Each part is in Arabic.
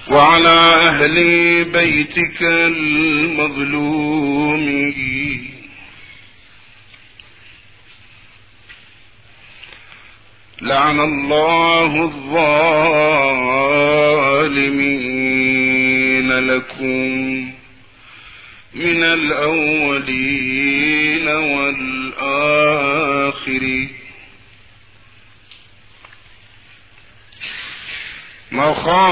وعلى أهل بيتك المظلومين لعن الله الظالمين لكم من الأولين والآخرين. ما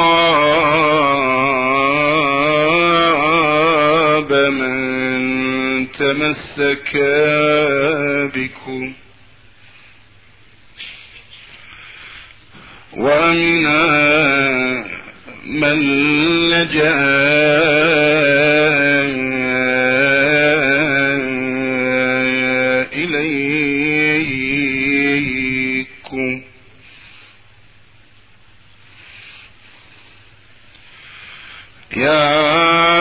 خاب من تمسك بكم وأمن من لجأ إليكم. يا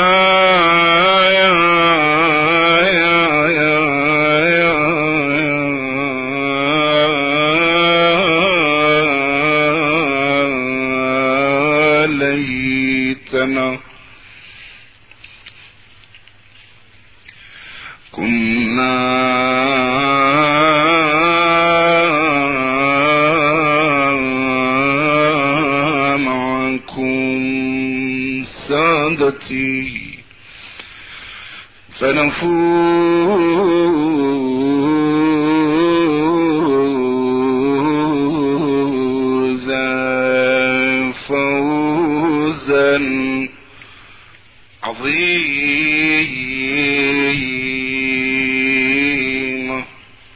ليتنا كنا معكم سادتي فنفوز فوزا عظيما.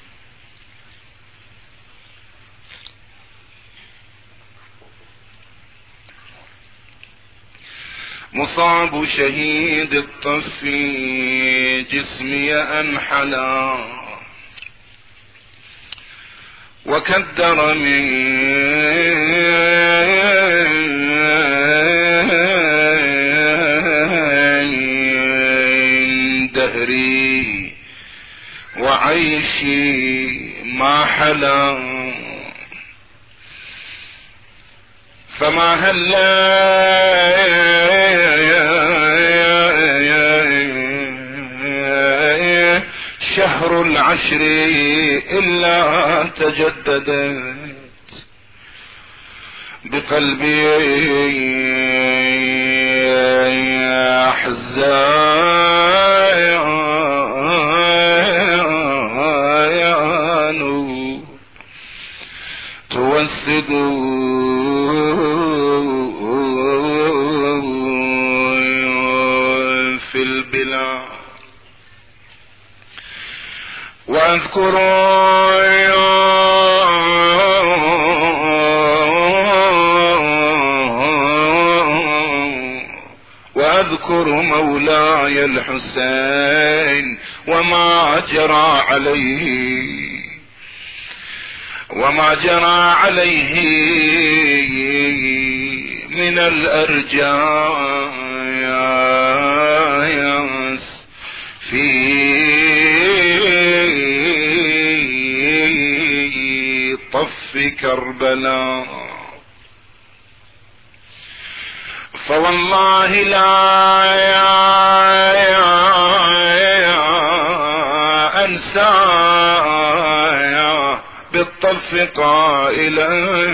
مصاب شهيد الطف جسمي أنحلا وكدر من دهري وعيشي ما حلا. فما هلا شهر العشر إلا تجددت بقلبي أحزان توسد في البلاد. واذكر مولاي الحسين وما جرى عليه من الأرجاس في طف كربلاء. فوالله لا أنسى بالطف قائلا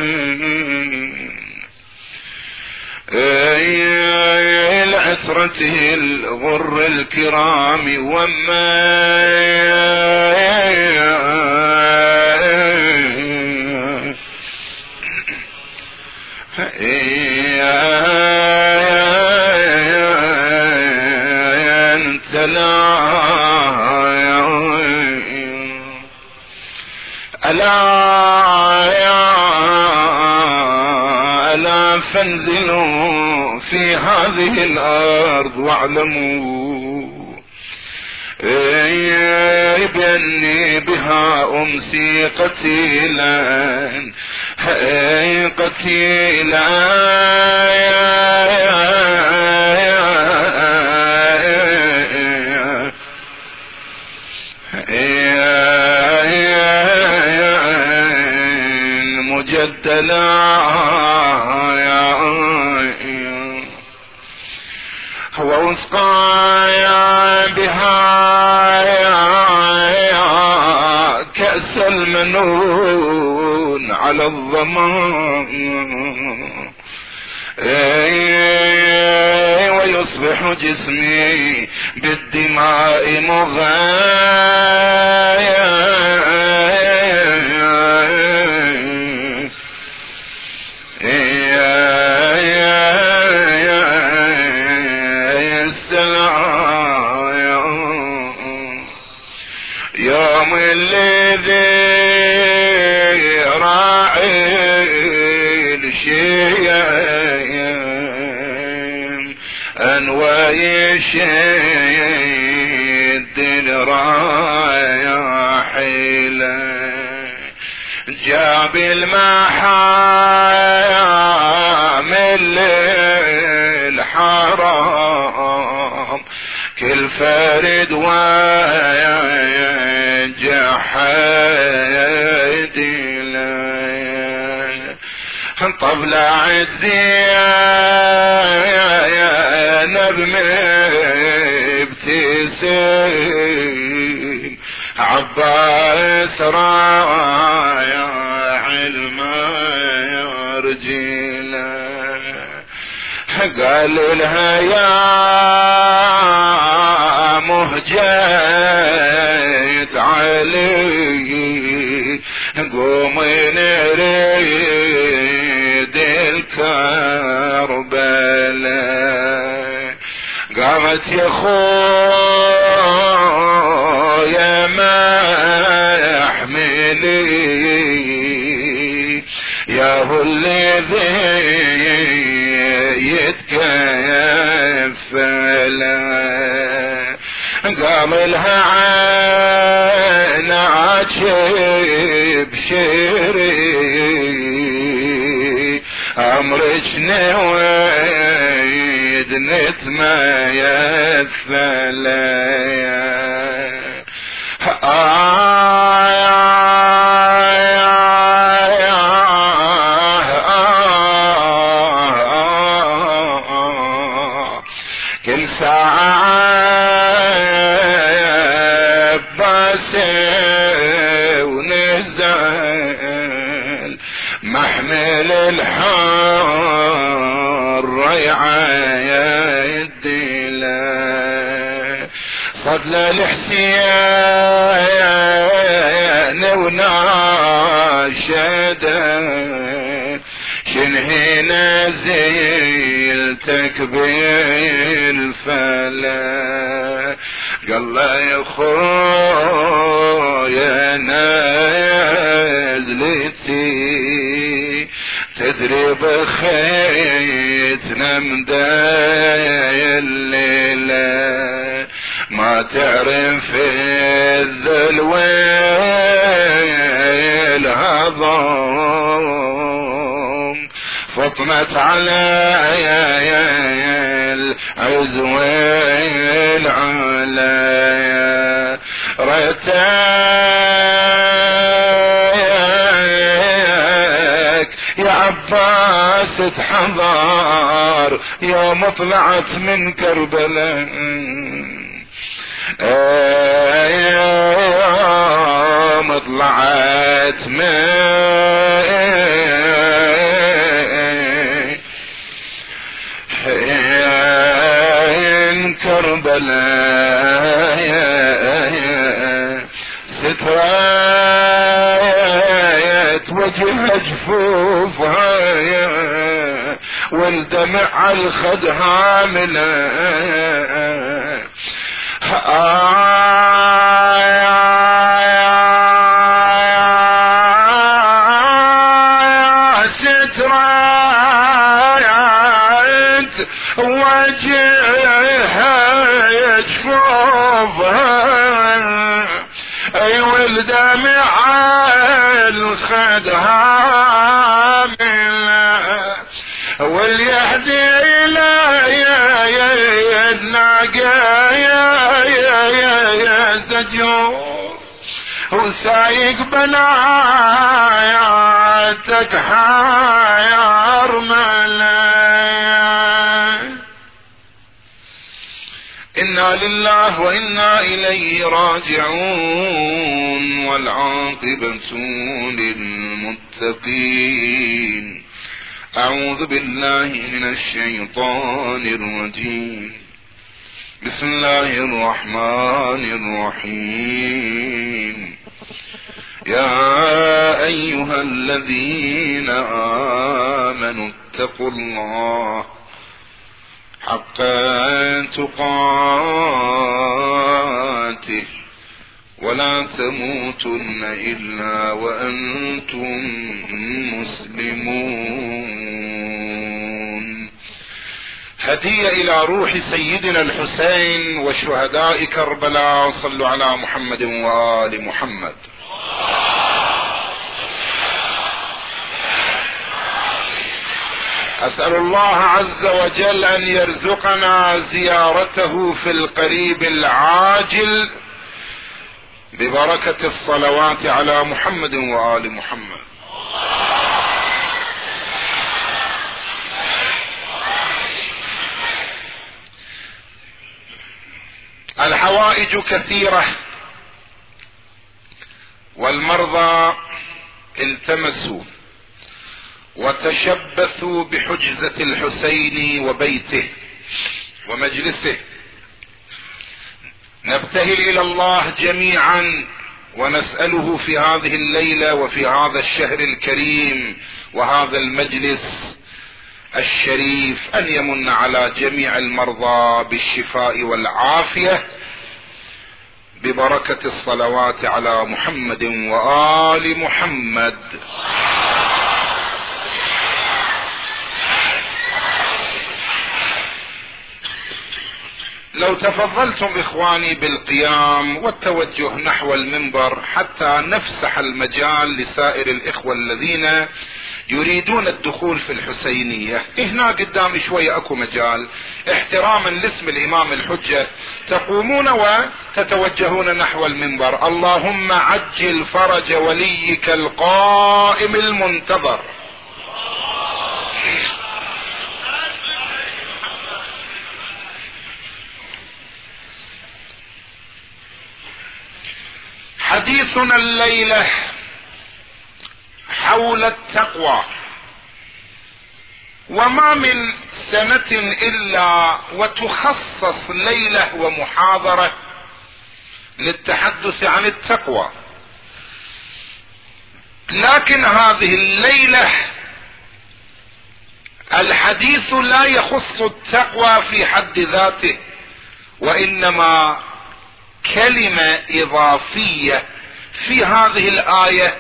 لعثرته الغر الكرام وما ألا فانزلوا في هذه الأرض واعلموا بأني بها أمسي قتيلا مجدلا ووسقايا بها كأس المنون على الظمأ، ويصبح جسمي بالدماء مغايا، يوم الذي راعي الشيم أنوي شد الرايا حيلة، جاب المحامل الحرام كل فرد وجحد له، طلعت زينب مبتسم، عباس رايا علم رجله، قال لها يا مهجة علي قومي نريد الكربلاء، قامت يا خويا ما يحملي يا هو الذي يتكفل، قام لها عينك بشري امرك نويد نتميثل، كل ساعة عباس ونزل محمل الحر يعيدله، صدل الحسين وناشده شنهي نزلتك بالفلا، قال له يا خويا نزلتي تدري بخيتنا مدايا الليلة، ما تعرف الذل والهضم، فطمت علي العز والعلا، ريتك يا عباس تحضر يوم طلعت من كربلاء، يوم طلعت من كربلاء، سترات وجه جفوفها والدمع على الخد هامله، سترات وجهها يجفوفها، اي والدمع الخد هامله، واليهدي الى الناقه يا زجور، وسايق بناياتك حيار ملاي، إنا لله وإنا إليه راجعون، والعاقبة للمتقين. أعوذ بالله من الشيطان الرجيم. بسم الله الرحمن الرحيم. يا أيها الذين آمنوا اتقوا الله حق تقاته ولا تموتن إلا وأنتم مسلمون. هدية إلى روح سيدنا الحسين وشهداء كربلاء. صلوا على محمد وآل محمد. أسأل الله عز وجل أن يرزقنا زيارته في القريب العاجل ببركة الصلوات على محمد وآل محمد. الحوائج كثيرة، والمرضى التمسوا وتشبثوا بحجزة الحسين وبيته ومجلسه. نبتهل إلى الله جميعا ونسأله في هذه الليلة وفي هذا الشهر الكريم وهذا المجلس الشريف أن يمن على جميع المرضى بالشفاء والعافية ببركة الصلوات على محمد وآل محمد. لو تفضلتم إخواني بالقيام والتوجه نحو المنبر حتى نفسح المجال لسائر الإخوة الذين يريدون الدخول في الحسينية. هنا قدام شوية أكو مجال احتراما لاسم الإمام الحجة، تقومون وتتوجهون نحو المنبر. اللهم عجل فرج وليك القائم المنتظر. حديثنا الليلة حول التقوى، وما من سنة إلا وتخصص ليلة ومحاضرة للتحدث عن التقوى، لكن هذه الليلة الحديث لا يخص التقوى في حد ذاته، وإنما كلمة إضافية في هذه الآية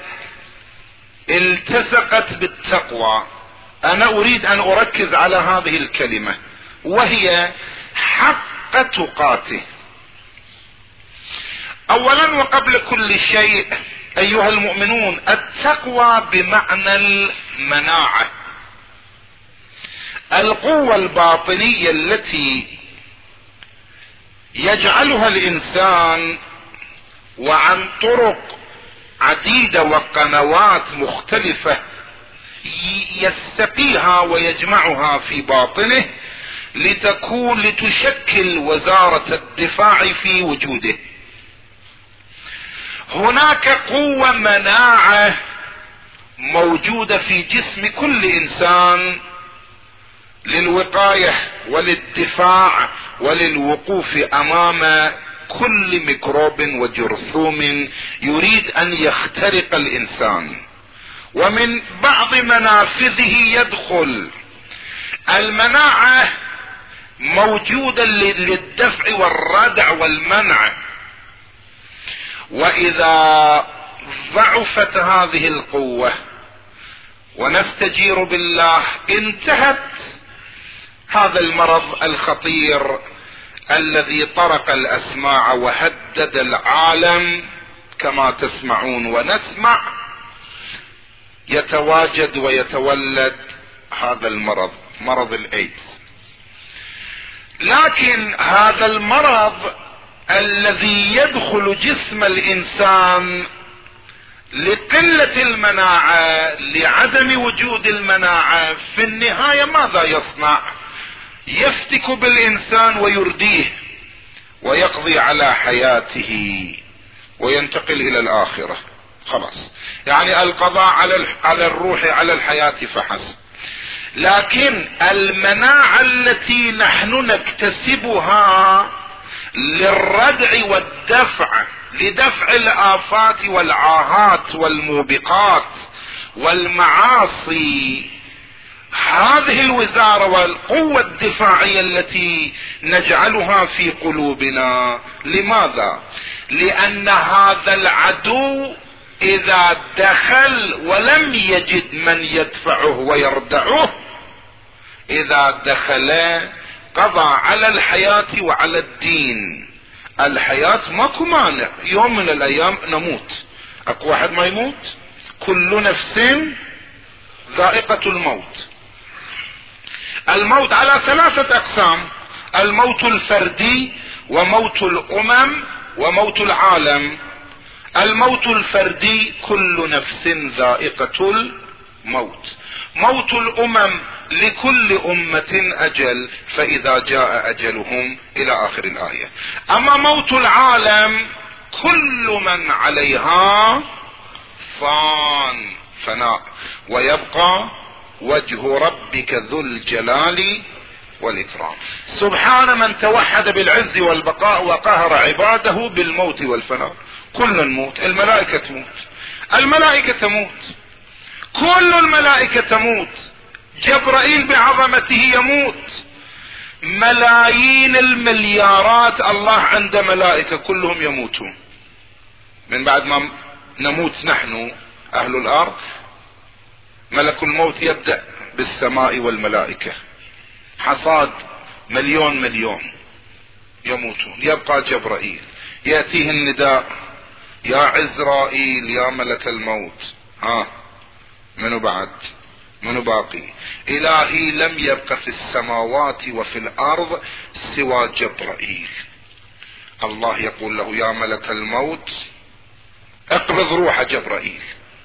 التصقت بالتقوى. أنا أريد أن أركز على هذه الكلمة، وهي حق تقاته. أولا وقبل كل شيء أيها المؤمنون، التقوى بمعنى المناعة، القوة الباطنية التي يجعلها الإنسان وعن طرق عديدة وقنوات مختلفة يستقيها ويجمعها في باطنه لتشكل وزارة الدفاع في وجوده. هناك قوة مناعة موجودة في جسم كل إنسان للوقاية وللدفاع وللوقوف أمام كل ميكروب وجرثوم يريد أن يخترق الإنسان. ومن بعض منافذه يدخل المناعة موجودة للدفع والردع والمنع، وإذا ضعفت هذه القوة ونستجير بالله انتهت هذا المرض الخطير الذي طرق الأسماع وهدد العالم كما تسمعون ونسمع. يتواجد ويتولد هذا المرض، مرض الإيدز. لكن هذا المرض الذي يدخل جسم الإنسان لقلة المناعة، لعدم وجود المناعة، في النهاية ماذا يصنع؟ يفتك بالإنسان ويرديه ويقضي على حياته وينتقل الى الاخرة. خلاص، يعني القضاء على الروح، على الحياة فحسب. لكن المناعة التي نحن نكتسبها للردع والدفع، لدفع الآفات والعاهات والموبقات والمعاصي، هذه الوزارة والقوة الدفاعية التي نجعلها في قلوبنا. لماذا؟ لأن هذا العدو إذا دخل ولم يجد من يدفعه ويردعه، إذا دخل قضى على الحياة وعلى الدين. الحياة ماكو مانع، يوم من الأيام نموت، أكو واحد ما يموت؟ كل نفس ذائقة الموت. الموت على 3 أقسام: الموت الفردي، وموت الأمم، وموت العالم. الموت الفردي كل نفس ذائقة الموت. موت الأمم لكل أمة أجل، فإذا جاء أجلهم إلى آخر الآية. أما موت العالم كل من عليها فان، فناء، ويبقى وجه ربك ذو الجلال والإكرام. سبحان من توحد بالعز والبقاء وقهر عباده بالموت والفناء. كل نموت، الملائكة تموت، الملائكة تموت، كل الملائكة تموت، جبرائيل بعظمته يموت، ملايين المليارات الله عنده ملائكة كلهم يموتون. من بعد ما نموت نحن أهل الأرض، ملك الموت يبدأ بالسماء والملائكة، حصاد مليون يموتون، يبقى جبرائيل، يأتيه النداء: يا عزرائيل يا ملك الموت، منو بعد؟ منو باقي؟ إلهي لم يبق في السماوات وفي الأرض سوى جبرائيل. الله يقول له: يا ملك الموت اقبض روح جبرائيل.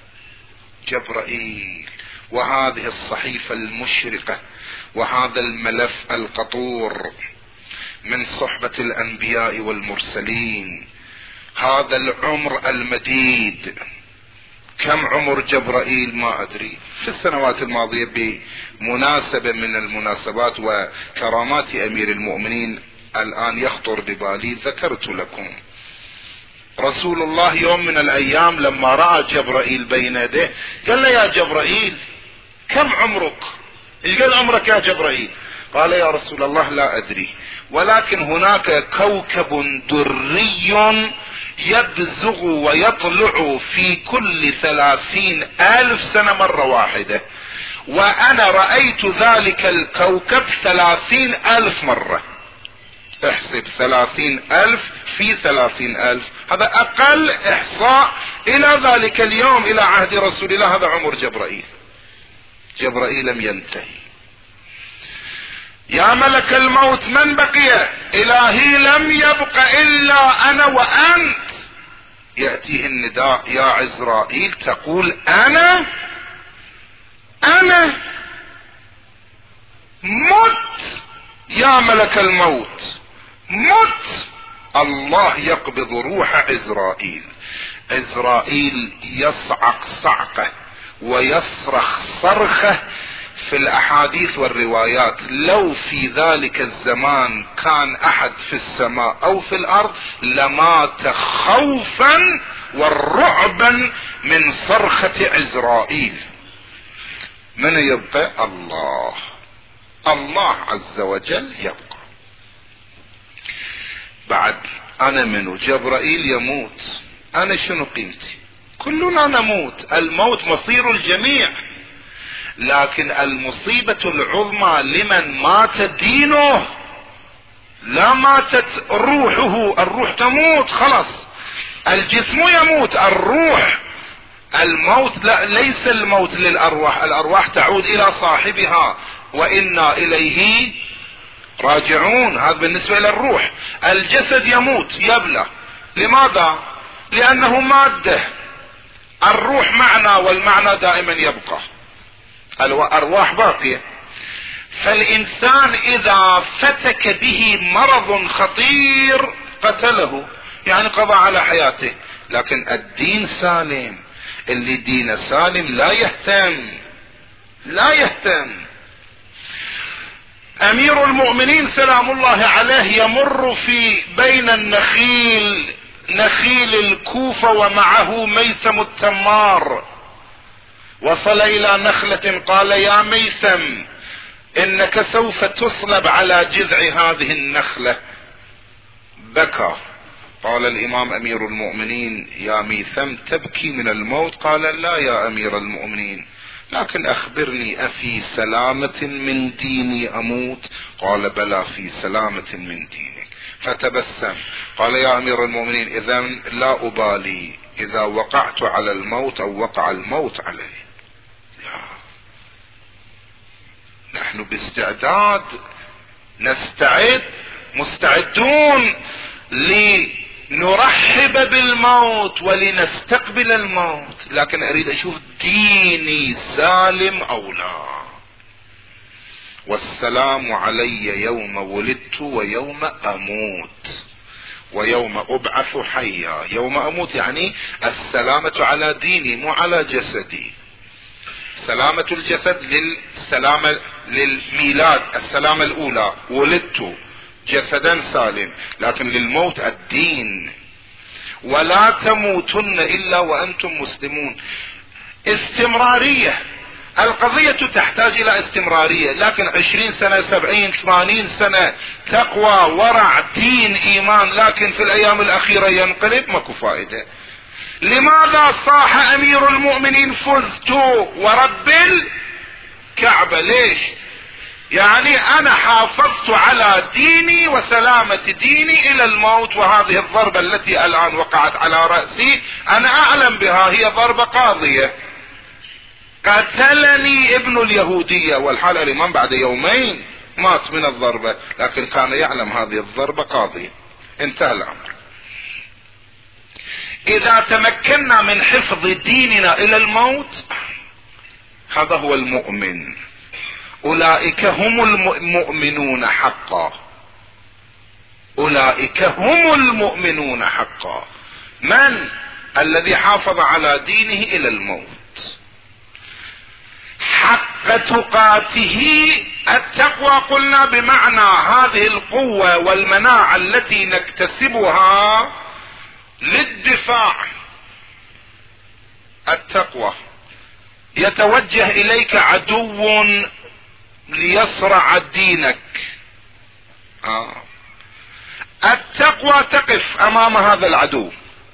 جبرائيل، وهذه الصحيفة المشرقة، وهذا الملف القطور من صحبة الأنبياء والمرسلين، هذا العمر المديد. كم عمر جبرائيل ما أدري، في السنوات الماضية بمناسبة من المناسبات وكرامات أمير المؤمنين الآن يخطر ببالي ذكرت لكم. رسول الله يوم من الأيام لما رأى جبرائيل بين يديه قال له: يا جبرائيل كم عمرك؟ ايش قال عمرك يا جبرائيل؟ قال: يا رسول الله لا أدري، ولكن هناك كوكب دري يبزغ ويطلع في كل 30,000 سنة مرة واحدة، وأنا رأيت ذلك الكوكب 30,000 مرة. احسب 30,000 في 30,000، هذا أقل إحصاء إلى ذلك اليوم، إلى عهد رسول الله. هذا عمر جبرائيل. جبرائيل لم ينتهي. يا ملك الموت من بقي؟ إلهي لم يبق إلا أنا وأنت. يأتيه النداء: يا عزرائيل، تقول أنا مت يا ملك الموت، مت. الله يقبض روح عزرائيل. عزرائيل يصعق صعقة ويصرخ صرخة. في الأحاديث والروايات لو في ذلك الزمان كان أحد في السماء أو في الأرض لمات خوفا والرعبا من صرخة عزرائيل. من يبقى؟ الله عز وجل يبقى. بعد أنا منو؟ جبرائيل يموت، أنا شنو قيمتي؟ كلنا نموت، الموت مصير الجميع، لكن المصيبة العظمى لمن مات دينه، لا ماتت روحه. الروح تموت خلاص، الجسم يموت، الروح الموت لا، ليس الموت للأرواح، الأرواح تعود إلى صاحبها وإنا إليه راجعون. هذا بالنسبة إلى الروح. الجسد يموت، يبلى. لماذا؟ لأنه مادة. الروح معنى، والمعنى دائما يبقى، الأرواح باقية. فالإنسان إذا فتك به مرض خطير قتله، يعني قضى على حياته. لكن الدين سالم، اللي دين سالم لا يهتم. امير المؤمنين سلام الله عليه يمر بين نخيل الكوفة ومعه ميثم التمار، وصل الى نخلة قال يا ميثم انك سوف تصلب على جذع هذه النخلة. بكى. قال الامام امير المؤمنين يا ميثم تبكي من الموت؟ قال لا يا امير المؤمنين، لكن اخبرني افي سلامة من ديني اموت؟ قال بلى في سلامة من دينك. فتبسم. قال يا امير المؤمنين اذا لا ابالي اذا وقعت على الموت او وقع الموت علي. نحن باستعداد، مستعدون لنرحب بالموت ولنستقبل الموت، لكن اريد اشوف ديني سالم او لا. والسلام علي يوم ولدت ويوم اموت ويوم ابعث حيا. يوم اموت يعني السلامة على ديني مو على جسدي. سلامة الجسد للميلاد، السلامة الاولى ولدت جسدا سالم، لكن للموت الدين. ولا تموتن الا وانتم مسلمون. استمرارية. القضية تحتاج الى استمرارية، لكن 20 سنة 70 80 سنة تقوى ورع دين ايمان، لكن في الايام الاخيرة ينقلب، ماكو فائدة. لماذا صاح امير المؤمنين فزت ورب الكعبة؟ ليش؟ يعني انا حافظت على ديني وسلامة ديني الى الموت، وهذه الضربة التي الان وقعت على رأسي انا اعلم بها، هي ضربة قاضية. قتلني ابن اليهودية، والحال الامام بعد يومين مات من الضربة، لكن كان يعلم هذه الضربة قاضية. انتهى الامر. اذا تمكنا من حفظ ديننا الى الموت، هذا هو المؤمن. اولئك هم المؤمنون حقا. اولئك هم المؤمنون حقا. من الذي حافظ على دينه الى الموت حق تقاته. التقوى قلنا بمعنى هذه القوة والمناعة التي نكتسبها للدفاع. التقوى يتوجه اليك عدو ليصرع دينك. التقوى تقف امام هذا العدو.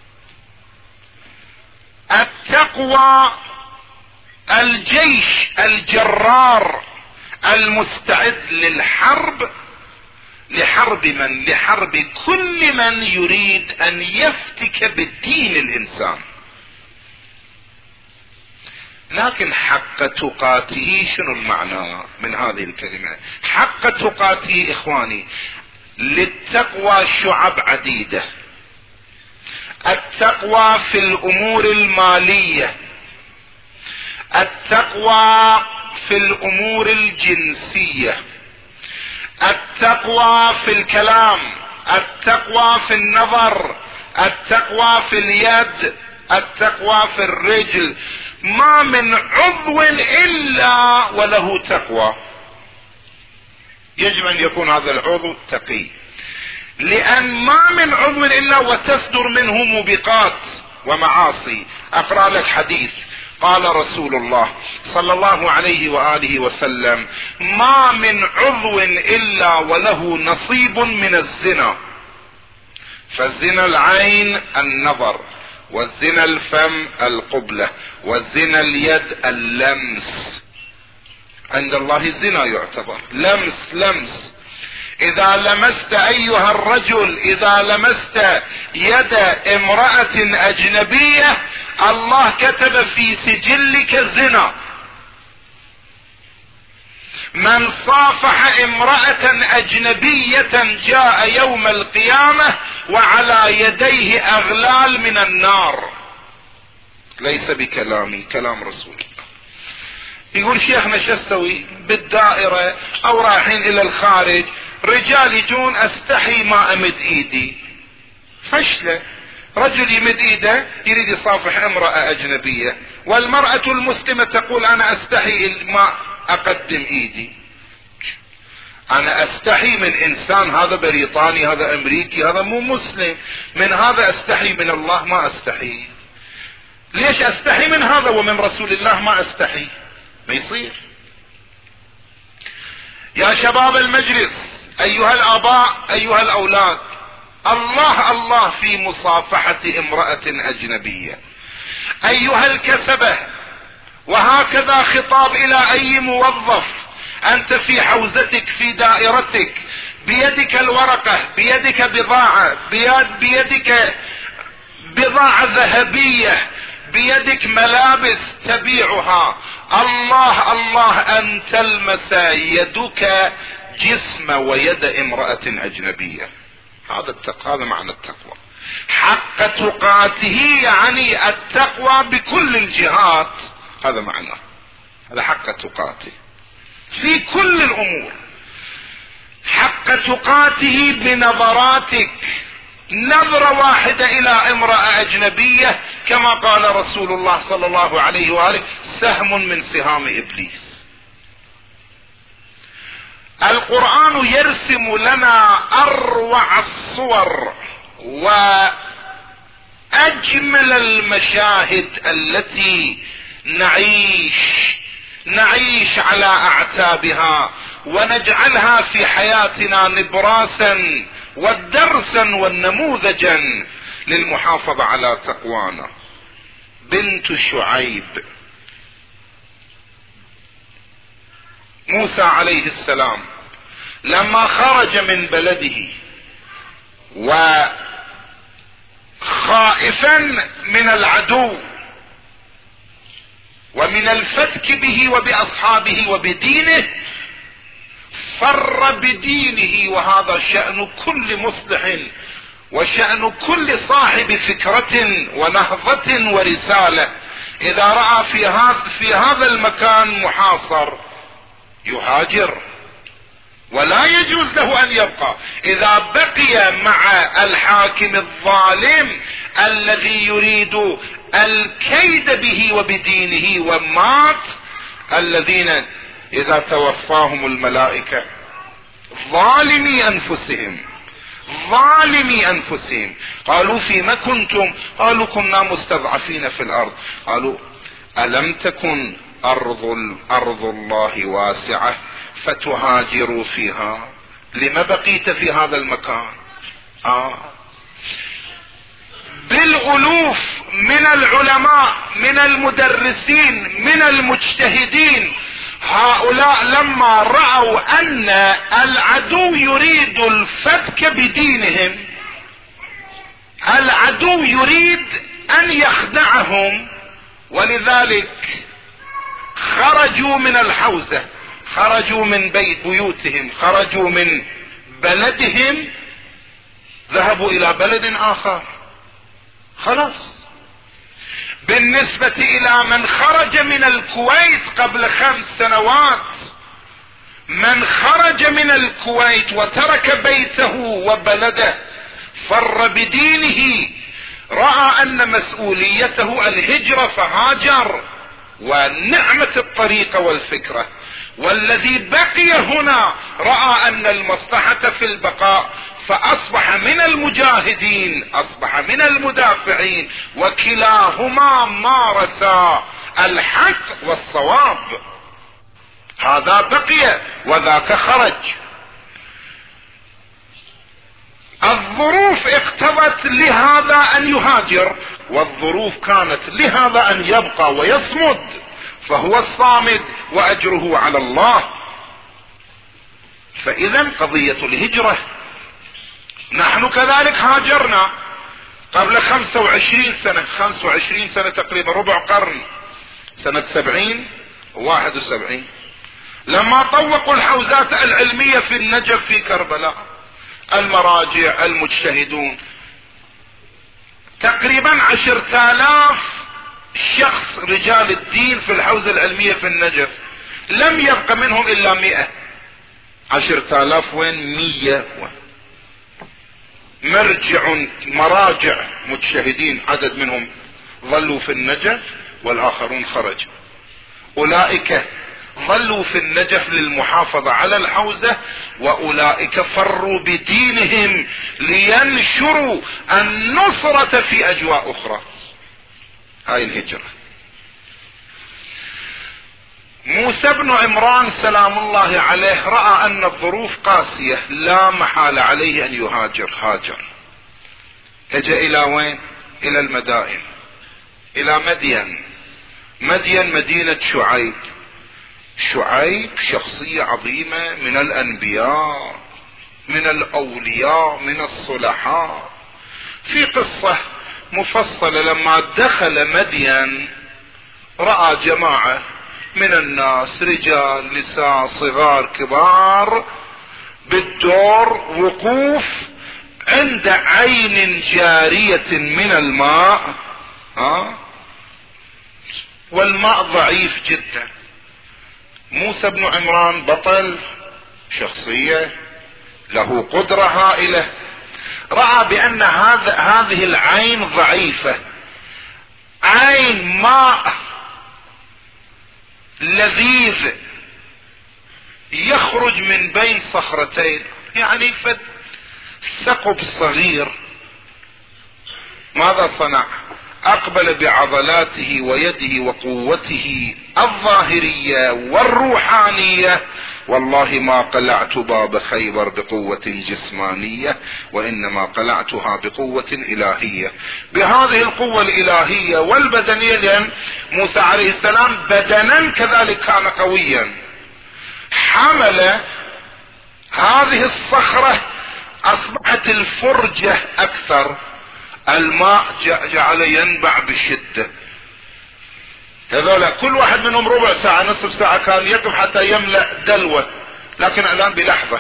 التقوى الجيش الجرار المستعد للحرب. لحرب من؟ لحرب كل من يريد ان يفتك بالدين الانسان. لكن حق تقاته، شنو المعنى من هذه الكلمة؟ حق تقاته اخواني، للتقوى شعب عديدة. التقوى في الامور المالية، التقوى في الامور الجنسية، التقوى في الكلام، التقوى في النظر، التقوى في اليد، التقوى في الرجل. ما من عضو الا وله تقوى. يجب ان يكون هذا العضو تقي، لان ما من عضو الا وتصدر منه موبقات ومعاصي. اقرأ لك حديث. قال رسول الله صلى الله عليه وآله وسلم: ما من عضو الا وله نصيب من الزنا. فالزنا العين النظر، والزنا الفم القبلة، والزنا اليد اللمس. عند الله الزنا يعتبر لمس. اذا لمست ايها الرجل، اذا لمست يد امرأة اجنبية، الله كتب في سجلك زنا. من صافح امرأة اجنبية جاء يوم القيامة وعلى يديه اغلال من النار. ليس بكلامي، كلام رسول الله. يقول شيخنا شو اسوي بالدائرة او رايحين الى الخارج، رجال يجون استحي ما امد ايدي. فشلة. رجل يمد ايده يريد يصافح امرأة اجنبية، والمرأة المسلمة تقول انا استحي ما اقدم ايدي، انا استحي من انسان، هذا بريطاني هذا امريكي هذا مو مسلم، من هذا استحي، من الله ما استحي. ليش استحي من هذا ومن رسول الله ما استحي؟ ما يصير. يا شباب المجلس، ايها الاباء، ايها الاولاد، الله الله في مصافحة امرأة اجنبية. ايها الكسبة، وهكذا خطاب الى اي موظف، انت في حوزتك في دائرتك، بيدك الورقة، بيدك بضاعة، بيدك بضاعة ذهبية، بيدك ملابس تبيعها، الله الله ان تلمس يدك جسم ويد امرأة اجنبية. هذا معنى التقوى حق تقاته، يعني التقوى بكل الجهات، هذا معناه، هذا حق تقاته في كل الامور. حق تقاته بنظراتك، نظرة واحدة الى امرأة اجنبية كما قال رسول الله صلى الله عليه وآله سهم من سهام ابليس. القرآن يرسم لنا اروع الصور واجمل المشاهد التي نعيش على اعتابها، ونجعلها في حياتنا نبراسا ودرسا والنموذجا للمحافظة على تقوانا. بنت شعيب، موسى عليه السلام لما خرج من بلده وخائفا من العدو ومن الفتك به وبأصحابه وبدينه، فر بدينه، وهذا شأن كل مصلح وشأن كل صاحب فكرة ونهضة ورسالة. إذا رأى في هذا المكان محاصر يهاجر، ولا يجوز له أن يبقى. إذا بقي مع الحاكم الظالم الذي يريد الكيد به وبدينه ومات، الذين إذا توفاهم الملائكة ظالمي أنفسهم قالوا فيما كنتم؟ قالوا كنا مستضعفين في الأرض. قالوا ألم تكن أرض الله واسعة فتهاجروا فيها؟ لما بقيت في هذا المكان؟ بالألوف من العلماء، من المدرسين، من المجتهدين، هؤلاء لما رأوا أن العدو يريد الفتك بدينهم، العدو يريد أن يخدعهم، ولذلك خرجوا من الحوزة، خرجوا من بيوتهم، خرجوا من بلدهم، ذهبوا إلى بلد آخر. خلاص. بالنسبة إلى من خرج من الكويت قبل 5 سنوات، من خرج من الكويت وترك بيته وبلده، فر بدينه، رأى أن مسؤوليته الهجرة فهاجر، ونعمة الطريقة والفكرة. والذي بقي هنا رأى أن المصلحة في البقاء، فأصبح من المجاهدين، أصبح من المدافعين، وكلاهما مارسا الحق والصواب. هذا بقي وذاك خرج. الظروف اقتضت لهذا أن يهاجر، والظروف كانت لهذا أن يبقى ويصمد، فهو الصامد وأجره على الله. فإذا قضية الهجرة، نحن كذلك هاجرنا قبل 25 سنة، 25 سنة تقريبا، ربع قرن، سنة 70 و71، لما طوقوا الحوزات العلمية في النجف في كربلاء، المراجع المجتهدون، تقريبا 10,000 شخص رجال الدين في الحوزة العلمية في النجف، لم يبق منهم إلا 100. 10,000 وين؟ 100 وين؟ مراجع مجتهدين عدد منهم ظلوا في النجف والآخرون خرجوا. أولئك ظلوا في النجف للمحافظة على الحوزة، وأولئك فروا بدينهم لينشروا النصرة في أجواء أخرى. هاي الهجرة. موسى بن عمران سلام الله عليه رأى أن الظروف قاسية لا محال عليه أن يهاجر. هاجر. اجى إلى وين؟ إلى المدائن، إلى مدين. مدين مدينة شعيب. شعيب شخصية عظيمة من الأنبياء، من الأولياء، من الصلحاء. في قصة مفصلة لما دخل مدين رأى جماعة من الناس، رجال نساء صغار كبار، بالدور وقوف عند عين جارية من الماء، والماء ضعيف جدا. موسى بن عمران بطل، شخصية له قدرة هائلة، رأى بأن هذه العين ضعيفة، عين ماء لذيذ يخرج من بين صخرتين، يعني ثقب صغير. ماذا صنع؟ أقبل بعضلاته ويده وقوته الظاهرية والروحانية. والله ما قلعت باب خيبر بقوة جسمانية، وإنما قلعتها بقوة إلهية. بهذه القوة الإلهية والبدنية، لأن موسى عليه السلام بدنا كذلك كان قويا، حمل هذه الصخرة، أصبحت الفرجة أكثر، الماء جعل ينبع بشدة. هذولا كل واحد منهم ربع ساعة نصف ساعة كان يقف حتى يملأ دلوة، لكن الآن بلحظة.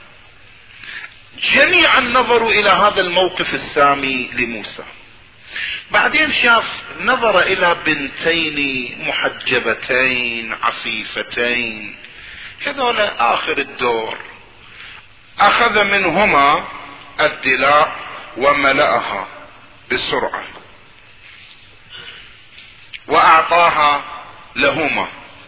جميعا نظروا إلى هذا الموقف السامي لموسى. بعدين نظر إلى بنتين محجبتين عفيفتين، هذولا آخر الدور. أخذ منهما الدلاء وملأها بسرعة وأعطاها لهما.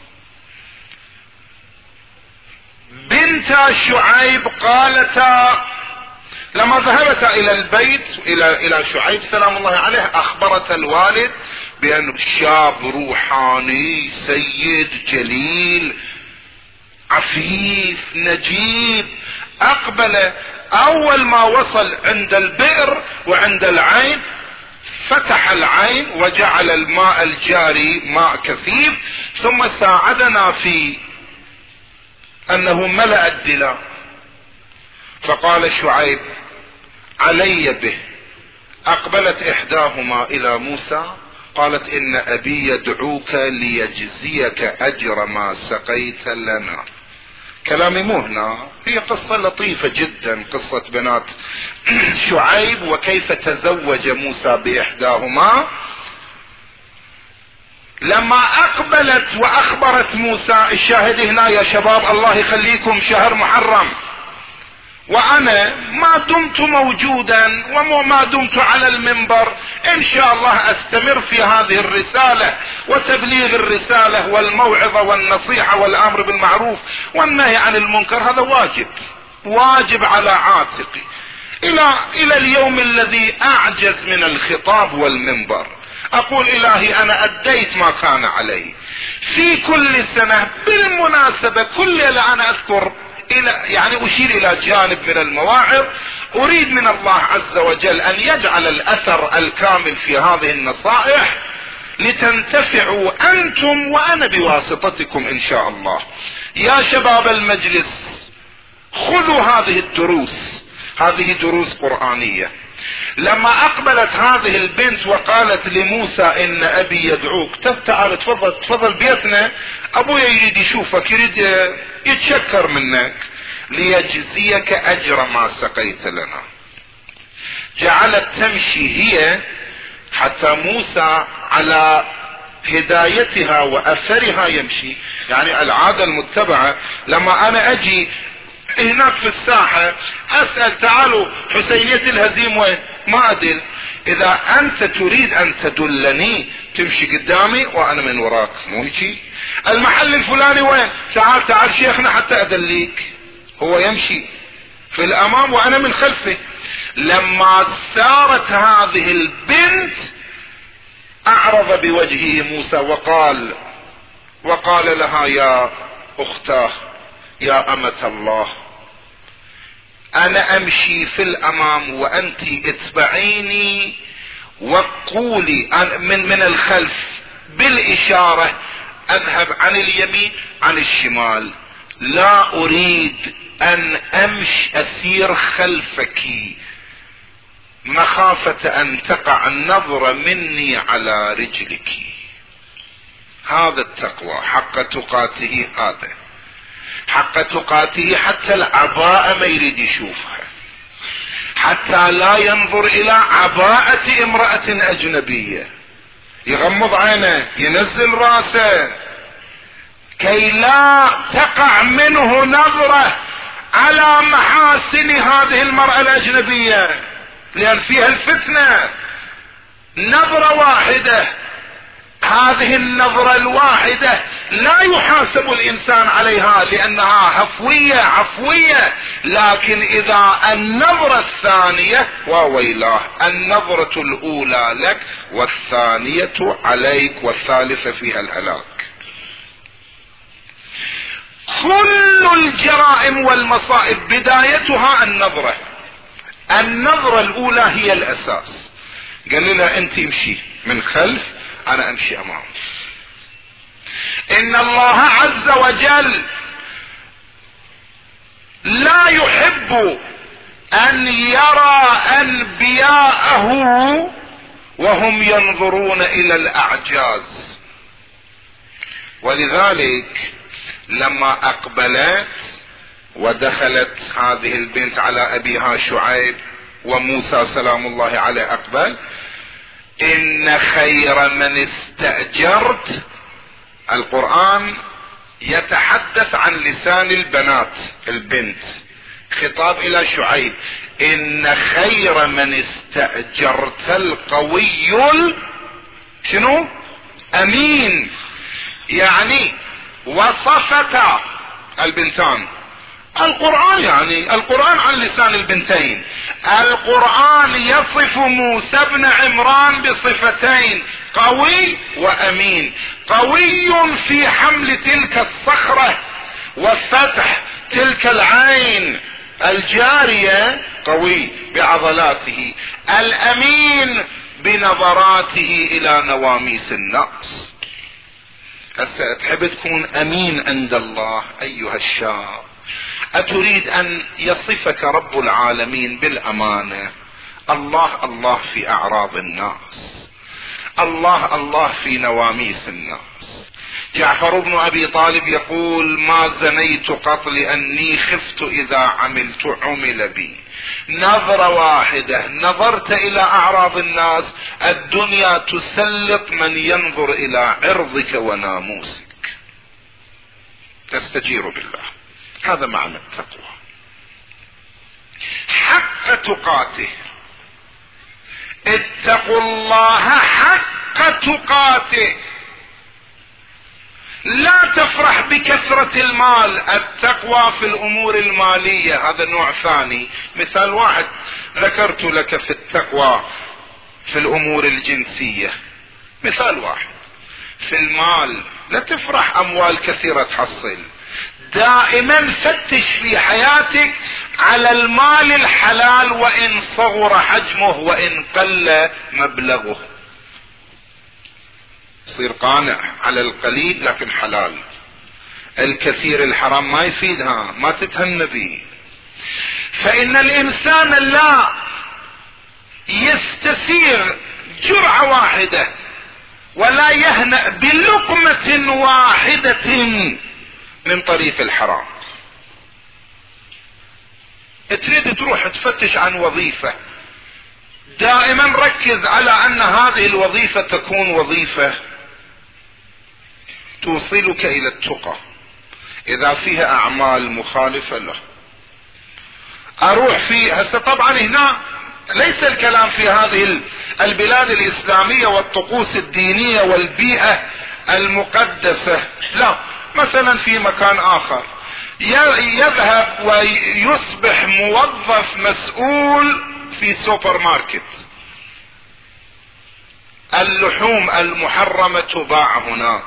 بنتا شعيب قالتا لما ذهبتا إلى البيت إلى شعيب سلام الله عليه، أخبرت الوالد بأنه شاب روحاني سيد جليل عفيف نجيب. أقبل، أول ما وصل عند البئر وعند العين فتح العين وجعل الماء الجاري ماء كثيف، ثم ساعدنا في أنه ملأ الدلاء. فقال شعيب علي به. أقبلت إحداهما إلى موسى قالت إن أبي يدعوك ليجزيك أجر ما سقيت لنا. كلامي مو هنا، هي قصة لطيفة جدا، قصة بنات شعيب وكيف تزوج موسى بإحداهما. لما أقبلت وأخبرت موسى، الشاهد هنا يا شباب الله يخليكم شهر محرم، وأنا ما دمت موجودا وما دمت على المنبر إن شاء الله أستمر في هذه الرسالة وتبليغ الرسالة والموعظة والنصيحة والأمر بالمعروف والنهي عن المنكر. هذا واجب على عاتقي إلى اليوم الذي أعجز من الخطاب والمنبر. أقول إلهي أنا أديت ما كان علي. في كل سنة بالمناسبة كل ليلة أنا أذكر يعني أشير إلى جانب من المواعظ، أريد من الله عز وجل أن يجعل الأثر الكامل في هذه النصائح لتنتفعوا أنتم وأنا بواسطتكم إن شاء الله. يا شباب المجلس خذوا هذه الدروس، هذه دروس قرآنية. لما أقبلت هذه البنت وقالت لموسى إن أبي يدعوك، تعال تفضل بيتنا، أبويا يريد يشوفك، يريد يتشكر منك ليجزيك أجر ما سقيت لنا. جعلت تمشي هي حتى موسى على هدايتها وأثرها يمشي. يعني العادة المتبعة لما أنا أجي هناك في الساحة اسأل تعالوا حسينية الهزيم وين؟ ما ادل. اذا انت تريد ان تدلني تمشي قدامي وانا من وراك، مو هيك؟ المحل الفلاني وين؟ تعال شيخنا حتى ادليك. هو يمشي في الامام وانا من خلفه. لما سارت هذه البنت اعرض بوجهه موسى وقال لها يا اختاه يا امة الله، انا امشي في الامام وانت اتبعيني وقولي من الخلف بالاشارة اذهب عن اليمين عن الشمال، لا اريد ان اسير خلفك مخافة ان تقع النظرة مني على رجلك. هذا التقوى حق تقاته، هذا حق تقاته، حتى العباءة ما يريد يشوفها، حتى لا ينظر الى عباءة امرأة اجنبية، يغمض عينه ينزل راسه كي لا تقع منه نظرة على محاسن هذه المرأة الاجنبية، لان فيها الفتنة. نظرة واحدة، هذه النظرة الواحدة لا يحاسب الانسان عليها لانها عفوية، لكن اذا النظرة الثانية وويلاه، النظرة الاولى لك والثانية عليك والثالثة فيها الهلاك. كل الجرائم والمصائب بدايتها النظرة الاولى هي الاساس. قال لها انت امشي من خلف انا امشي امام. ان الله عز وجل لا يحب ان يرى انبياءه وهم ينظرون الى الاعجاز، ولذلك لما اقبلت ودخلت هذه البنت على ابيها شعيب وموسى سلام الله عليه اقبل، ان خير من استأجرت، القرآن يتحدث عن لسان البنت خطاب الى شعيب، ان خير من استأجرت القوي شنو؟ امين. يعني وصفتا البنتان، القرآن يعني القرآن عن لسان البنتين، القرآن يصف موسى بن عمران بصفتين، قوي وامين. قوي في حمل تلك الصخرة وفتح تلك العين الجارية، قوي بعضلاته، الامين بنظراته الى نواميس الناس. هسه تحب تكون امين عند الله ايها الشاب، اتريد ان يصفك رب العالمين بالامانة، الله في اعراض الناس، الله في نواميس الناس. جعفر بن ابي طالب يقول ما زنيت قط لاني خفت اذا عملت عمل بي. نظرة واحدة نظرت الى اعراض الناس، الدنيا تسلط من ينظر الى عرضك وناموسك، تستجير بالله. هذا معنى التقوى حق تقاته. اتقوا الله حق تقاته، لا تفرح بكثرة المال. التقوى في الامور المالية هذا نوع ثاني. مثال واحد ذكرت لك في التقوى في الامور الجنسية، مثال واحد في المال، لا تفرح اموال كثيرة تحصل، دائما فتش في حياتك على المال الحلال وان صغر حجمه وان قل مبلغه. صير قانع على القليل لكن حلال، الكثير الحرام ما يفيدها، ما تتهنى به. فإن الإنسان لا يستسيغ جرعة واحدة ولا يهنأ بلقمة واحدة من طريق الحرام. تريد تروح تفتش عن وظيفة، دائما ركز على أن هذه الوظيفة تكون وظيفة توصلك إلى التقى. إذا فيها أعمال مخالفة له اروح في هسه طبعا هنا ليس الكلام في هذه البلاد الاسلامية والطقوس الدينية والبيئة المقدسة، لا، مثلا في مكان اخر يذهب ويصبح موظف مسؤول في سوبر ماركت، اللحوم المحرمة تباع هناك.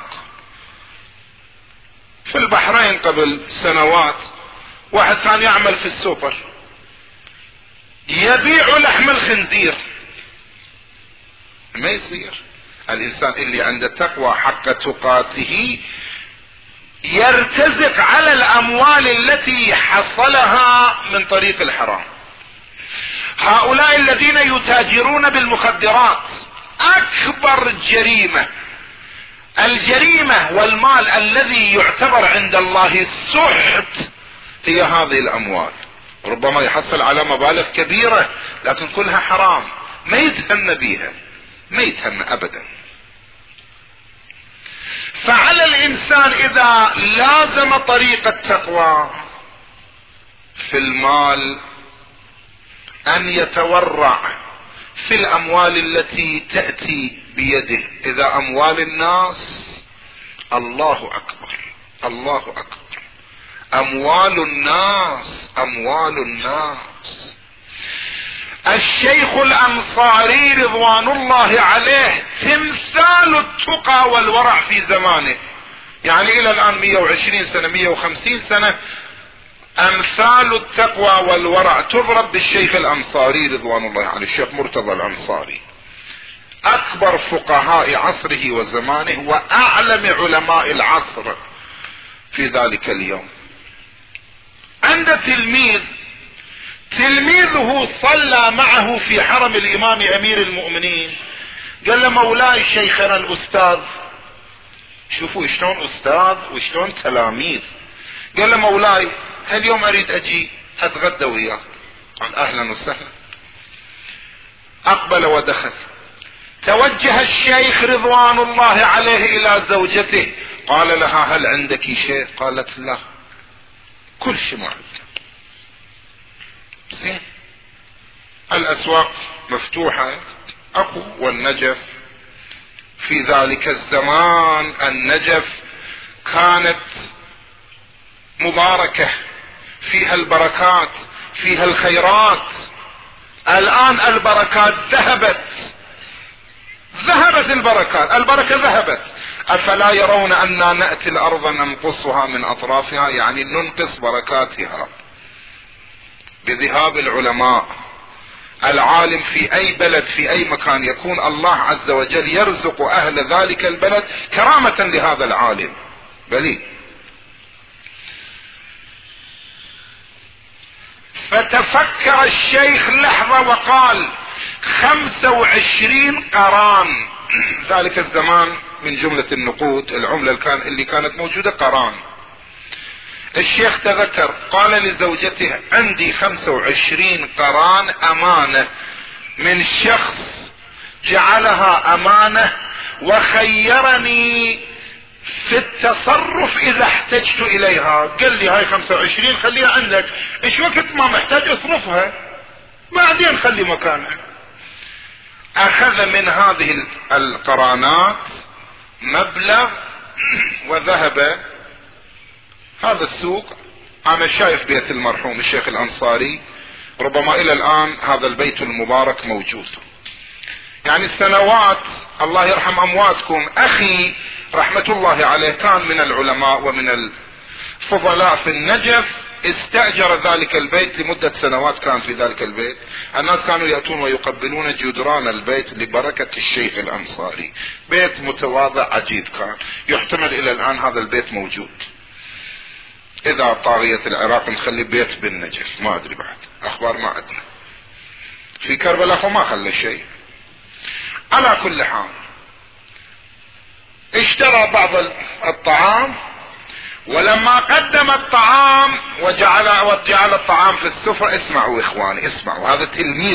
في البحرين قبل سنوات واحد كان يعمل في السوبر يبيع لحم الخنزير، ما يصير. الانسان اللي عنده تقوى حق تقاته يرتزق على الاموال التي حصلها من طريق الحرام. هؤلاء الذين يتاجرون بالمخدرات اكبر جريمة، الجريمة والمال الذي يعتبر عند الله السحت هي هذه الاموال. ربما يحصل على مبالغ كبيرة لكن كلها حرام، ما يتهم بيها، ما يتهم ابدا. فعلى الانسان اذا لازم طريق التقوى في المال ان يتورع في الاموال التي تأتي بيده. اذا اموال الناس، الله اكبر الله اكبر، اموال الناس اموال الناس. الشيخ الانصاري رضوان الله عليه تمثال التقى والورع في زمانه، يعني الى الان 120 سنة 150 سنة امثال التقوى والورع تضرب بالشيخ الانصاري رضوان الله عليه، الشيخ مرتضى الانصاري، اكبر فقهاء عصره وزمانه واعلم علماء العصر في ذلك اليوم. عند تلميذه صلى معه في حرم الامام امير المؤمنين، قال له مولاي شيخنا الاستاذ، شوفوا شلون استاذ وشلون تلاميذ، قال له مولاي هاليوم اريد اجي اتغدى وياك. قال اهلا وسهلا. اقبل ودخل، توجه الشيخ رضوان الله عليه الى زوجته، قال لها هل عندك شيء؟ قالت لا، كل شيء معد. زين، الاسواق مفتوحة اكو، والنجف في ذلك الزمان النجف كانت مباركة، فيها البركات، فيها الخيرات. الان البركات ذهبت البركة ذهبت. افلا يرون أننا نأتي الارض ننقصها من اطرافها، يعني ننقص بركاتها بذهاب العلماء. العالم في اي بلد في اي مكان يكون الله عز وجل يرزق اهل ذلك البلد كرامة لهذا العالم. بلي فتفكر الشيخ لحظة وقال 25 قران. ذلك الزمان من جملة النقود العملة اللي كانت موجودة قران. الشيخ تذكر قال لزوجته عندي 25 قران امانة من شخص جعلها امانة وخيرني في التصرف اذا احتجت اليها. قال لي هاي 25 خليها عندك، ايش وقت ما محتاج اصرفها بعدين خلي مكانها. اخذ من هذه القرانات مبلغ وذهب هذا السوق. انا شايف بيت المرحوم الشيخ الانصاري، ربما الى الان هذا البيت المبارك موجود. يعني السنوات الله يرحم امواتكم، اخي رحمة الله عليه كان من العلماء ومن الفضلاء في النجف، استأجر ذلك البيت لمدة سنوات. كان في ذلك البيت الناس كانوا يأتون ويقبلون جدران البيت لبركة الشيخ الأنصاري. بيت متواضع عجيب كان، يحتمل إلى الآن هذا البيت موجود. إذا طاغية العراق نخلي بيت بالنجف، ما أدري بعد أخبار ما عندنا. في كربلاء ما خلى شيء. على كل حال اشترى بعض الطعام، ولما قدم الطعام وجعل الطعام في السفرة، اسمعوا اخواني اسمعوا، هذا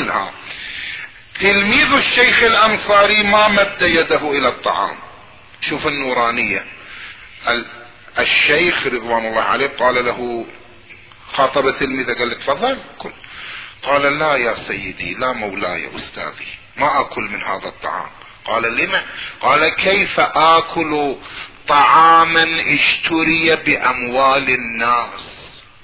تلميذ الشيخ الانصاري ما مد يده الى الطعام. شوف النورانية. الشيخ رضوان الله عليه قال له، خاطب تلميذه قال له تفضل كل. قال لا يا سيدي، لا مولاي أستاذي، ما أكل من هذا الطعام. قال لما؟ قال كيف آكل طعاما اشتري بأموال الناس؟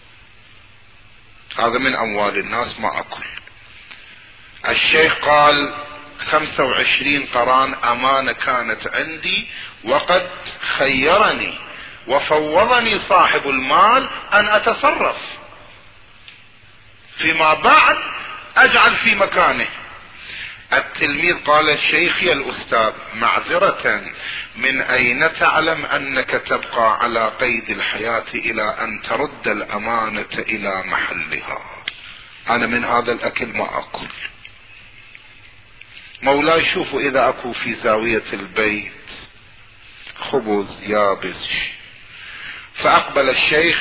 هذا من أموال الناس، ما أكل. الشيخ قال 25 قران أمانة كانت عندي، وقد خيرني وفوضني صاحب المال أن أتصرف فيما بعد، أجعل في مكانه. التلميذ قال شيخي الأستاذ معذرة، من أين تعلم أنك تبقى على قيد الحياة إلى أن ترد الأمانة إلى محلها؟ أنا من هذا الأكل ما أكل. مولاي شوفوا إذا أكو في زاوية البيت خبز يابس. فأقبل الشيخ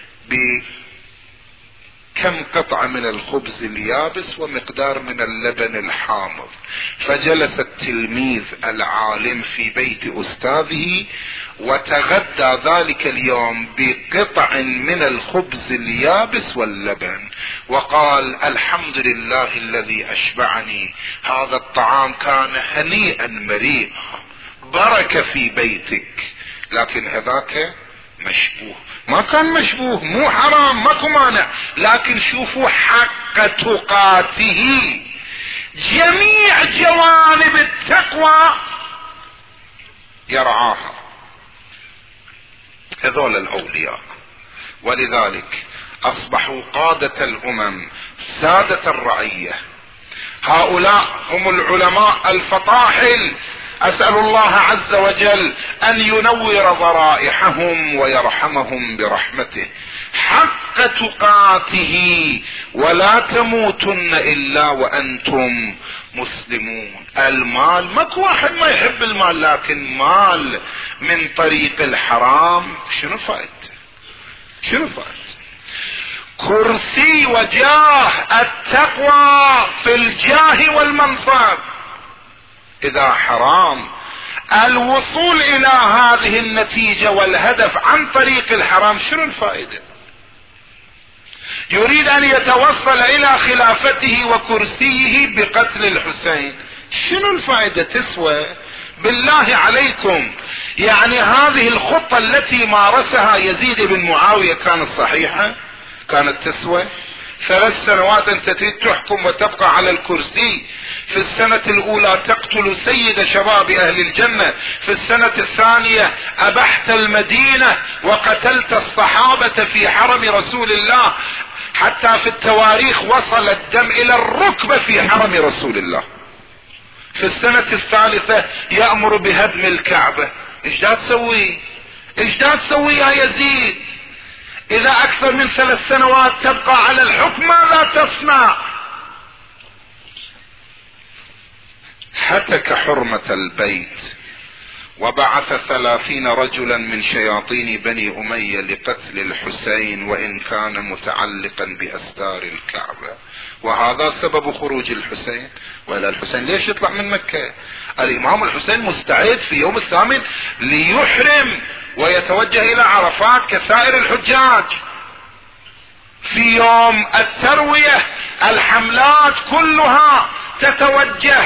بكم قطعة من الخبز اليابس ومقدار من اللبن الحامض، فجلس التلميذ العالم في بيت أستاذه وتغدى ذلك اليوم بقطع من الخبز اليابس واللبن، وقال الحمد لله الذي أشبعني، هذا الطعام كان هنيئا مريئا، بركة في بيتك. لكن هذاك مشبوه، ما كان مشبوه، مو حرام، ماكو مانع، لكن شوفوا حق تقاته، جميع جوانب التقوى يرعاها. هذول الأولياء، ولذلك أصبحوا قادة الأمم، سادة الرعية. هؤلاء هم العلماء الفطاحل، أسأل الله عز وجل أن ينور ضرائحهم ويرحمهم برحمته حق تقاته. ولا تموتن إلا وأنتم مسلمون. المال، ماكو واحد ما يحب المال، لكن مال من طريق الحرام شنو فائدته؟ شنو فائدته؟ كرسي وجاه، التقوى في الجاه والمنصب إذا حرام، الوصول إلى هذه النتيجة والهدف عن طريق الحرام، شنو الفائدة؟ يريد أن يتوصل إلى خلافته وكرسيه بقتل الحسين، شنو الفائدة؟ تسوى؟ بالله عليكم، يعني هذه الخطة التي مارسها يزيد بن معاوية كانت صحيحة؟ كانت تسوى؟ 3 سنوات انت تريد تحكم وتبقى على الكرسي، في السنة الاولى تقتل سيد شباب اهل الجنة، في السنة الثانية ابحت المدينة وقتلت الصحابة في حرم رسول الله، حتى في التواريخ وصل الدم الى الركبة في حرم رسول الله. في السنة الثالثة يأمر بهدم الكعبة. ايش دا تسوي؟ ايش دا تسوي يا يزيد؟ إذا أكثر من 3 سنوات تبقى على الحكم ماذا تصنع؟ هتك حرمة البيت، وبعث 30 رجلا من شياطين بني أمية لقتل الحسين وإن كان متعلقا بأستار الكعبة. وهذا سبب خروج الحسين. وإلا الحسين ليش يطلع من مكة؟ الإمام الحسين مستعد في يوم 8 ليحرم ويتوجه إلى عرفات كسائر الحجاج. في يوم التروية الحملات كلها تتوجه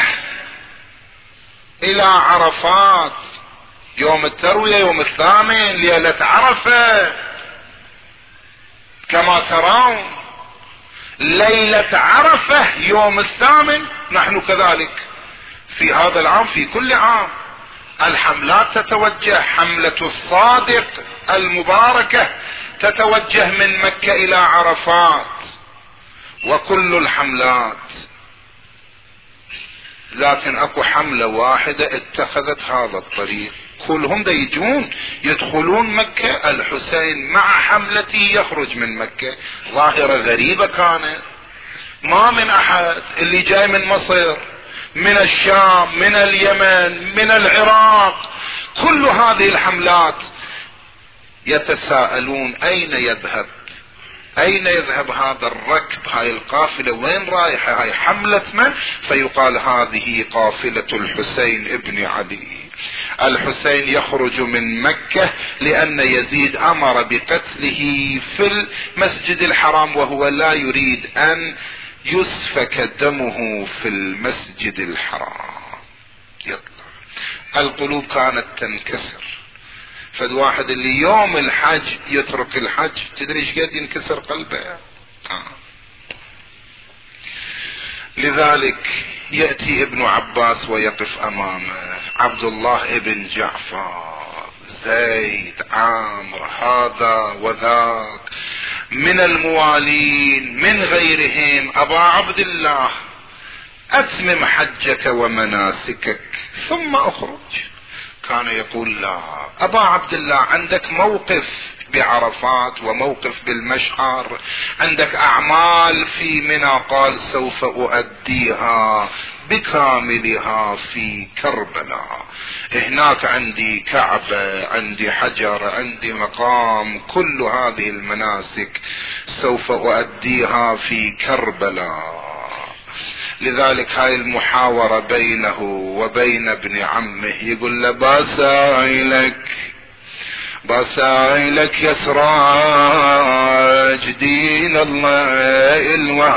إلى عرفات. يوم التروية يوم 8 ليلة عرفة كما ترون، ليلة عرفة يوم 8. نحن كذلك في هذا العام، في كل عام الحملات تتوجه. حملة الصادق المباركة تتوجه من مكة إلى عرفات، وكل الحملات. لكن اكو حملة واحدة اتخذت هذا الطريق، كلهم دا يجون يدخلون مكة، الحسين مع حملته يخرج من مكة. ظاهرة غريبة كانت، ما من احد، اللي جاي من مصر، من الشام، من اليمن، من العراق، كل هذه الحملات يتساءلون اين يذهب، اين يذهب هذا الركب، هاي القافلة وين رايحة، هاي حملة من؟ فيقال هذه قافلة الحسين ابن علي. الحسين يخرج من مكة لأن يزيد أمر بقتله في المسجد الحرام، وهو لا يريد أن يسفك دمه في المسجد الحرام. يطلع القلوب كانت تنكسر. فالواحد اللي يوم الحج يترك الحج تدري ايش قد ينكسر قلبه. لذلك يأتي ابن عباس ويقف امامه عبد الله ابن جعفر، زيد، عامر، هذا وذاك من الموالين من غيرهم. ابا عبد الله اتمم حجك ومناسكك ثم اخرج. كان يقول لا ابا عبد الله، عندك موقف بعرفات وموقف بالمشعر، عندك اعمال في منى، قال سوف اؤديها بكاملها في كربلاء. هناك عندي كعبة، عندي حجر، عندي مقام، كل هذه المناسك سوف اؤديها في كربلاء. لذلك هاي المحاورة بينه وبين ابن عمه، يقول له بسائلك يا سراج دين الله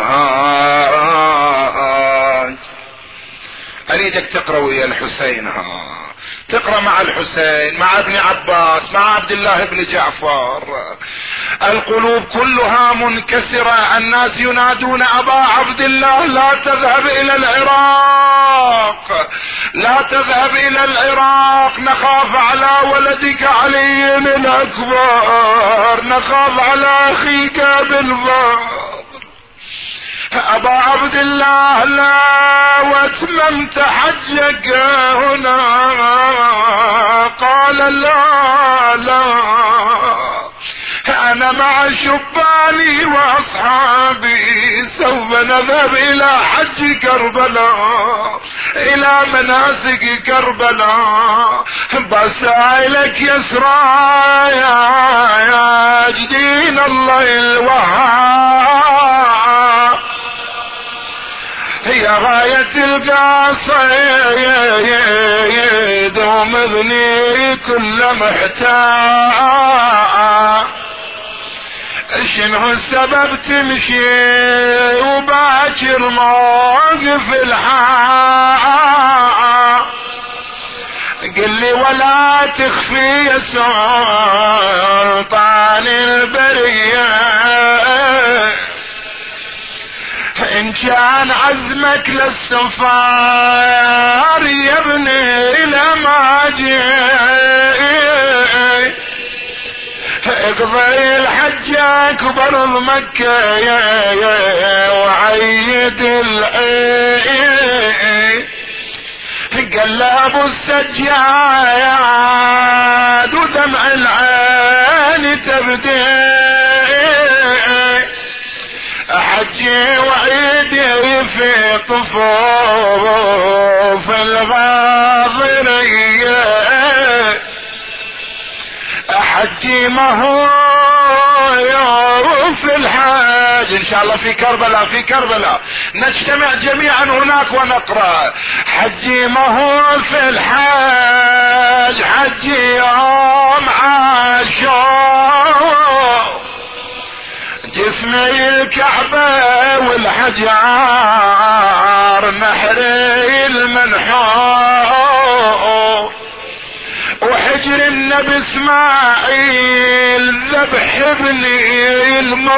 الوهاج، اريدك تقرأ ويا الحسين، تقرأ مع الحسين، مع ابن عباس، مع عبد الله بن جعفر. القلوب كلها منكسرة. الناس ينادون ابا عبد الله لا تذهب الى العراق، لا تذهب الى العراق، نخاف على ولدك علي الاكبر، نخاف على اخيك بالفضل. ابا عبد الله لا، واتممت حجك هنا. قال لا انا مع شباني واصحابي سوف نذهب الى حج كربلاء، الى مناسك كربلاء. بسائلك يسرى يا دين الله الوهاب، هي غاية القصيد ومغني كل محتاج. شنو السبب تمشي وباكر موقف الحال؟ قل لي ولا تخفي يا سلطان البرية، ان كان عزمك للسفار يا ابني لما جاي، اقضي الحجك برض مكة وعيد العين. قال له ابو السجاد ودمع العين تبدي، حجي وعيدي في طفوف الغاضرية، حجي ما هو يوم في الحاج ان شاء الله في كربلاء، في كربلاء نجتمع جميعا هناك ونقرأ. حجي ما هو في الحاج، حجي يوم عاشور، جسمي الكعبة والحجار نحري المنحور، وحجر النبي اسماعيل ذبح ابني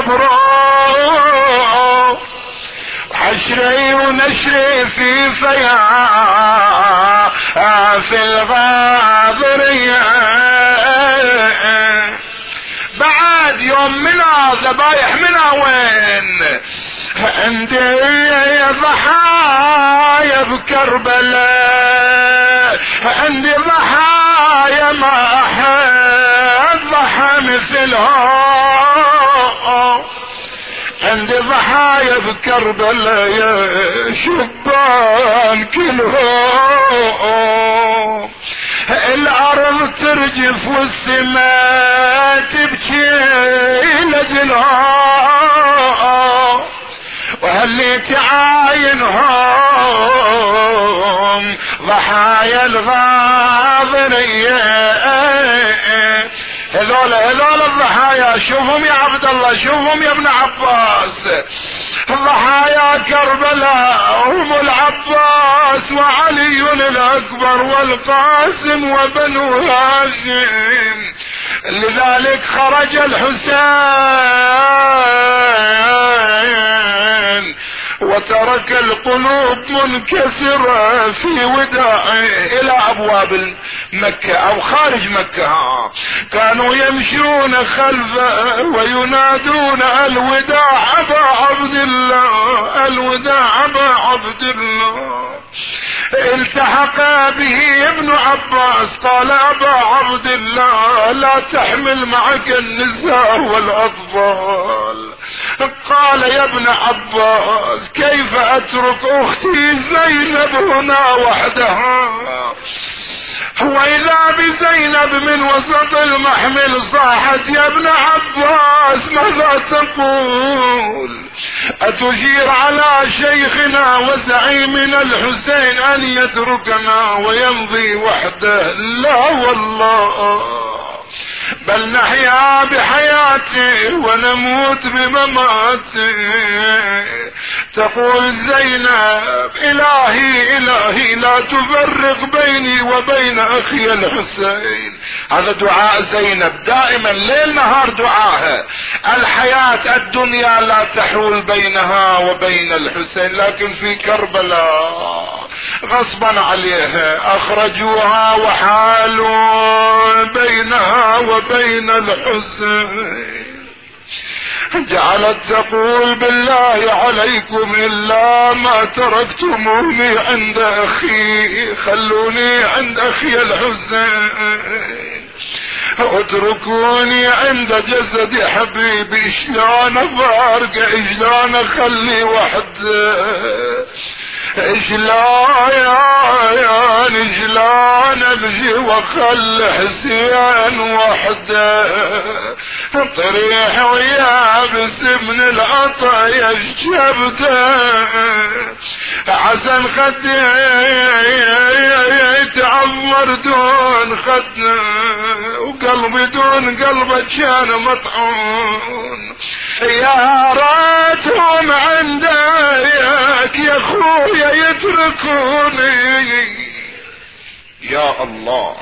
المبرور، حشري ونشري في في الغاضرية. بعد يوم منا ذبايح منا وين؟ عندي ضحايا بكربلاء، عندي ضحايا ما احد ضحى مثلهم، عندي ضحايا بكربلاء يا شبان كلهم. الارض ترجف والسماء تبكي لجلهم، وهاللي تعاينهم ضحايا الغاضرية. هذول الضحايا شوفهم يا عبد الله، شوفهم يا ابن عباس، ضحايا كربلاء هم العباس وعلي الأكبر والقاسم وبنو هاشم. لذلك خرج الحسين وترك القلوب منكسرة في وداعه إلى أبواب مكة أو خارج مكة. كانوا يمشون خلفه وينادون الوداع أبا عبد الله، الوداع أبا عبد الله. التحق به ابن عباس قال أبا عبد الله لا تحمل معك النساء والأطفال. قال يا ابن عباس كيف أترك أختي زينب هنا وحدها؟ وإذا بزينب من وسط المحمل صاحت يا ابن عباس ماذا تقول؟ أتشير على شيخنا وزعيمنا الحسين أن يتركنا ويمضي وحده؟ لا والله، بل نحيا بحياته ونموت بمماته. تقول زينب إلهي إلهي لا تفرق بيني وبين أخي الحسين. هذا دعاء زينب دائما ليل نهار دعاها. الحياة الدنيا لا تحول بينها وبين الحسين، لكن في كربلاء غصبا عليها أخرجوها وحالوا بينها وبين الحسين. جعلت تقول بالله عليكم إلا ما تركتموني عند أخي، خلوني عند أخي الحسين، اتركوني عند جسد حبيبي. شلون افارق؟ شلون اخلي وحده؟ شلون امشي واخلي حسين وحده؟ طريح ويابس من العطايا شبته، عسى خدي يتعمر دون خدنا وقلبي دون قلبك كان مطعون. يا ريتهم عندك يا اخويا يتركوني. يا الله،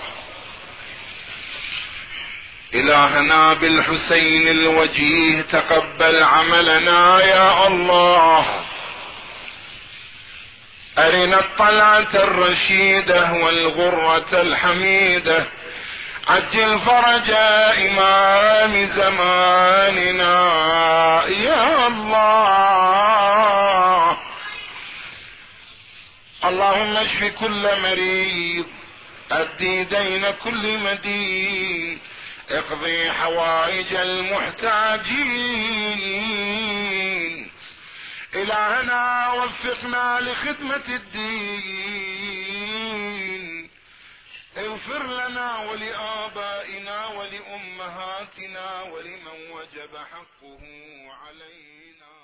إلهنا بالحسين الوجيه تقبل عملنا يا الله. أرنا الطلعة الرشيدة والغرة الحميدة، عجل فرج إمام زماننا يا الله. اللهم اشف كل مريض، أدي دين كل مدين، اقضي حوائج المحتاجين. إلهنا وفقنا لخدمة الدين، اغفر لنا ولآبائنا ولأمهاتنا ولمن وجب حقه علينا.